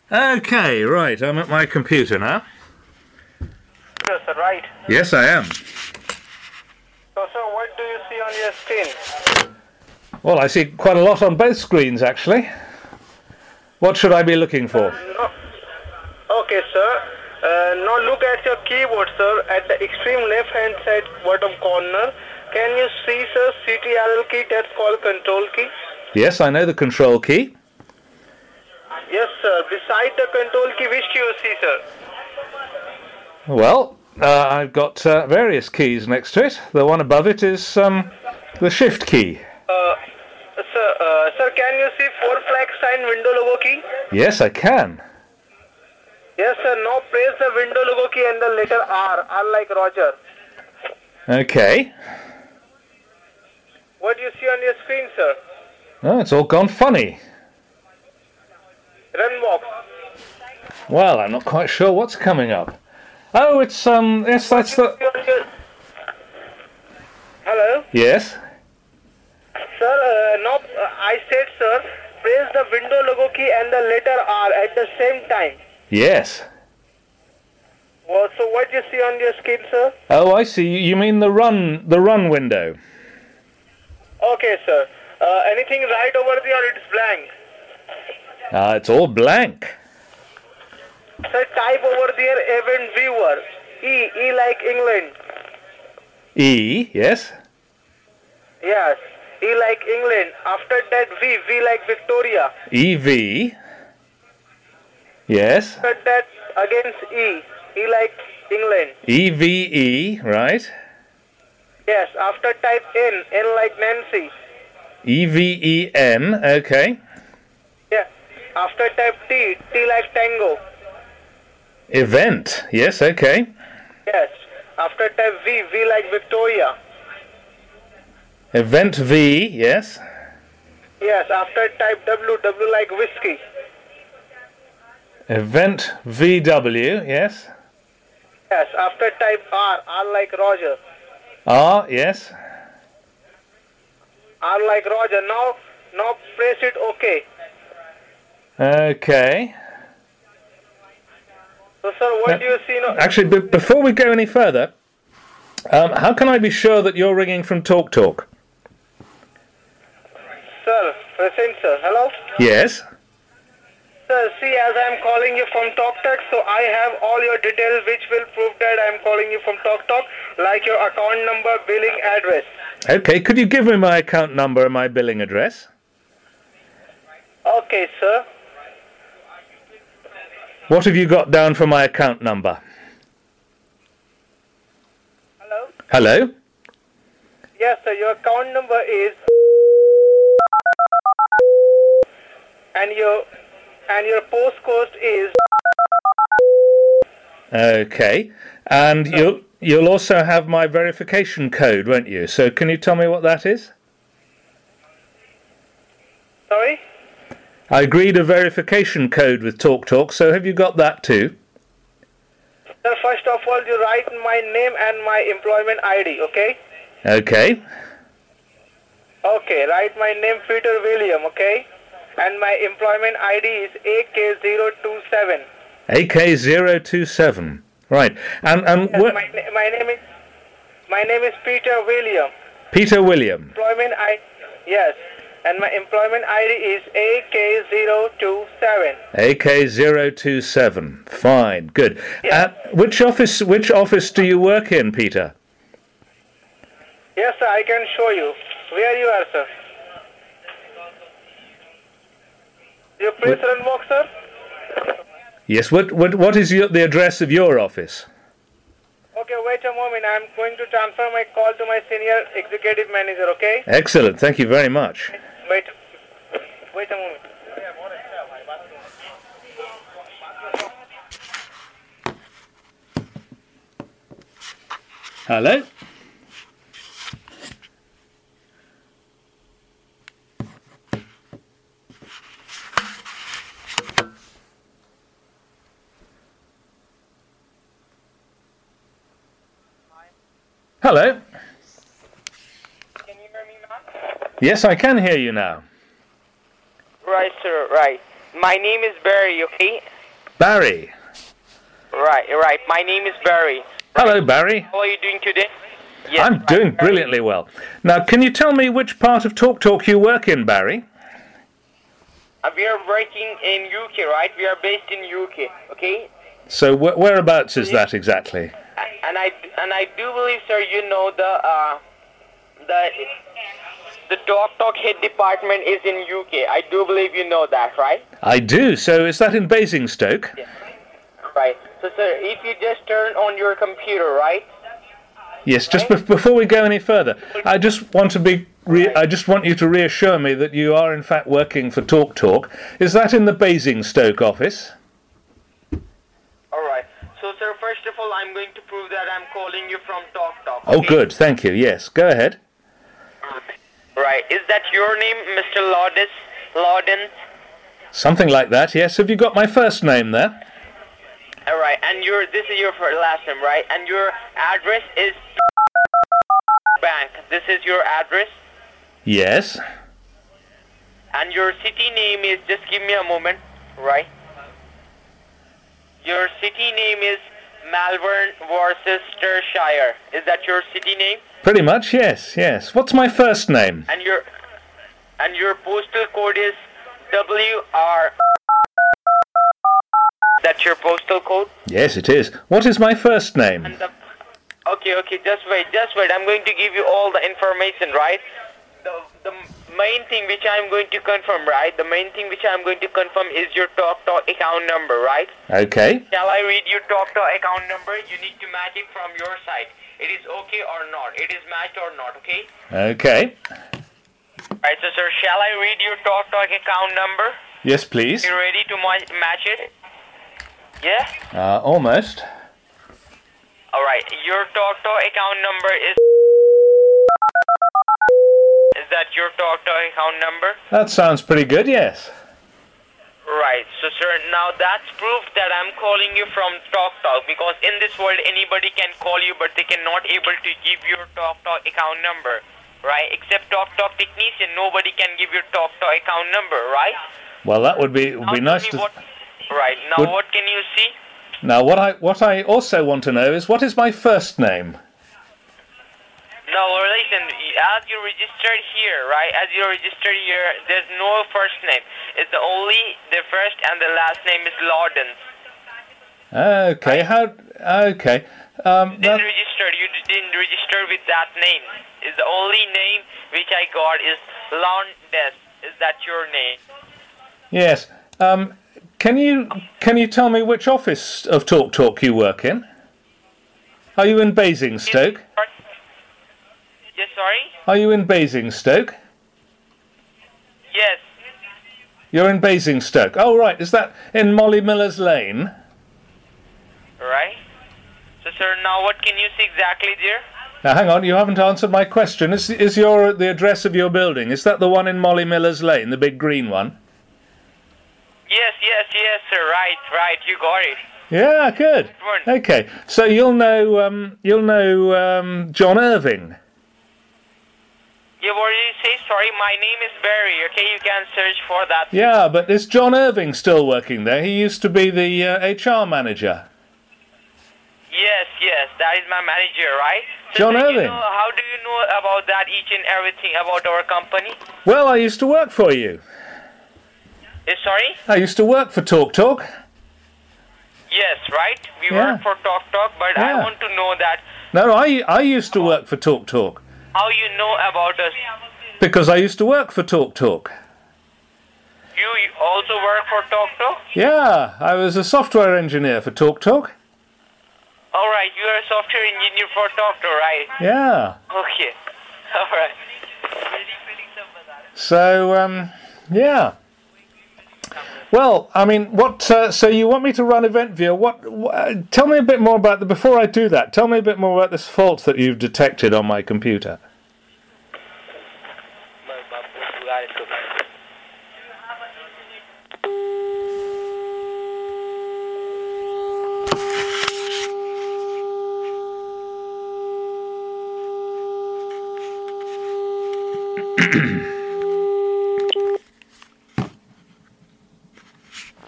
Okay, right, I'm at my computer now. Yes, sir, right. Yes, I am. So, sir, what do you see on your screen? Well, I see quite a lot on both screens, actually. What should I be looking for? No. Okay, sir. Now look at your keyboard, sir, at the extreme left-hand side bottom corner. Can you see, sir, CTRL key? That's called control key. Yes, I know the control key. Yes, sir. Beside the control key, which key you see, sir? Well, I've got various keys next to it. The one above it is the shift key. Sir, can you see 4 flag sign window logo key? Yes, I can. Yes, sir. Now press the window logo key and the letter R. R like Roger. Okay. What do you see on your screen, sir? Oh, it's all gone funny. Run box. Well, I'm not quite sure what's coming up. Oh, it's yes, that's the... Hello? Yes? Sir, now I said, sir, press the window logo key and the letter R at the same time. Yes. Well, so what do you see on your screen, sir? Oh, I see. You mean the run window? Okay, sir. Anything right over there or it's blank? It's all blank. Sir, type over there event viewer. E like England. E, yes? Yes, E like England. After that V like Victoria. EV. Yes. After that against E like England. EVE, right? Yes, after type N like Nancy. EVEN, okay. Yeah, after type T like Tango. Event, yes, okay. Yes, after type V like Victoria. Event V, yes. Yes, after type W like whiskey. Event VW, yes. Yes, after type R like Roger. R, yes. R like Roger. Now press it OK. Okay. So, sir, what do you see now? Actually, before we go any further, how can I be sure that you're ringing from TalkTalk? Sir, present, sir. Hello? Yes. Sir, see, as I am calling you from TalkTalk, so I have all your details which will prove that I am calling you from TalkTalk, like your account number, billing address. Okay, could you give me my account number and my billing address? Okay, sir. What have you got down for my account number? Hello? Hello? Yes, sir, your account number is... And your postcode is... Okay, and you'll also have my verification code, won't you? So can you tell me what that is? Sorry? I agreed a verification code with TalkTalk, so have you got that too? Sir, first of all, you write my name and my employment ID, okay? Okay. Okay, write my name Peter William, okay? And my employment ID is AK027. AK027. Right. And Yes, my name is Peter William. Peter William. Employment ID, yes. And my employment ID is AK027. AK027. Fine. Good. Yes. Which office do you work in, Peter? Yes, sir, I can show you. Where you are, sir? You press run box, sir? Yes. What is the address of your office? Okay, wait a moment. I'm going to transfer my call to my senior executive manager, okay? Excellent. Thank you very much. Wait a moment. Hello? Hello? Can you hear me now? Yes, I can hear you now. Right, sir, right. My name is Barry, okay? Barry. Right. My name is Barry. Hello, Barry. How are you doing today? Yes, I'm doing brilliantly well. Now, can you tell me which part of TalkTalk you work in, Barry? We are working in UK, right? We are based in UK, okay? So whereabouts is that exactly? And I do believe, sir, you know the TalkTalk head department is in UK. I do believe you know that, right? I do. So is that in Basingstoke? Yes. Right. So, sir, if you just turn on your computer, right? Yes. Just before we go any further, I just want you to reassure me that you are in fact working for TalkTalk. Is that in the Basingstoke office? All right. So, sir, first of all, I'm going to prove that I'm calling you from TalkTalk. Oh, good. Thank you. Yes. Go ahead. Right. Is that your name, Mr. Lawdens? Something like that. Yes. Have you got my first name there? All right. And this is your last name, right? And your address is bank. This is your address? Yes. And your city name is, just give me a moment, right? Your city name is Malvern, Worcestershire. Is that your city name? Pretty much, yes. What's my first name? And your postal code is WR. That's your postal code? Yes, it is. What is my first name? Okay, just wait. I'm going to give you all the information, right? The main thing which I'm going to confirm, right? The main thing which I'm going to confirm is your TalkTalk account number, right? Okay. Shall I read your TalkTalk account number? You need to match it from your side. It is okay or not? It is matched or not, okay? Okay. Right, so sir, shall I read your TalkTalk account number? Yes, please. You ready to match it? Yeah? Almost. Alright, your TalkTalk account number is... Is that your TalkTalk account number? That sounds pretty good, yes. Right, so sir, now that's proof that I'm calling you from TalkTalk, because in this world anybody can call you but they cannot able to give your TalkTalk account number, right? Except TalkTalk technician, nobody can give your TalkTalk account number, right? Well, that would be nice to... Right, now what can you see? Now what I also want to know is, what is my first name? No, listen, as you registered here, right? As you registered here, there's no first name. It's only the first and the last name is Lawdens. Okay, right? Okay. You didn't register with that name. It's the only name which I got is Lawdens. Is that your name? Yes. Can you tell me which office of TalkTalk you work in? Are you in Basingstoke? Yes, sorry? Are you in Basingstoke? Yes. You're in Basingstoke. Oh, right. Is that in Molly Miller's Lane? Right. So, sir, now what can you see exactly there? Now, hang on. You haven't answered my question. Is the address of your building? Is that the one in Molly Miller's Lane, the big green one? Yes, sir. Right. You got it. Yeah, good. Okay. So you'll know John Irving. You already say, sorry, my name is Barry, okay? You can search for that. Yeah, but is John Irving still working there? He used to be the HR manager. Yes, that is my manager, right? So John Irving. How do you know about that, each and everything about our company? Well, I used to work for you. Sorry? I used to work for TalkTalk. Yes, right? We work for TalkTalk, but I want to know that... No, I used to work for TalkTalk. How you know about us? Because I used to work for TalkTalk. You also work for TalkTalk? Yeah, I was a software engineer for TalkTalk. Alright, you are a software engineer for TalkTalk, right? Yeah. Okay, alright. So, yeah. Well, I mean, so you want me to run EventViewer? Tell me a bit more about before I do that, tell me a bit more about this fault that you've detected on my computer.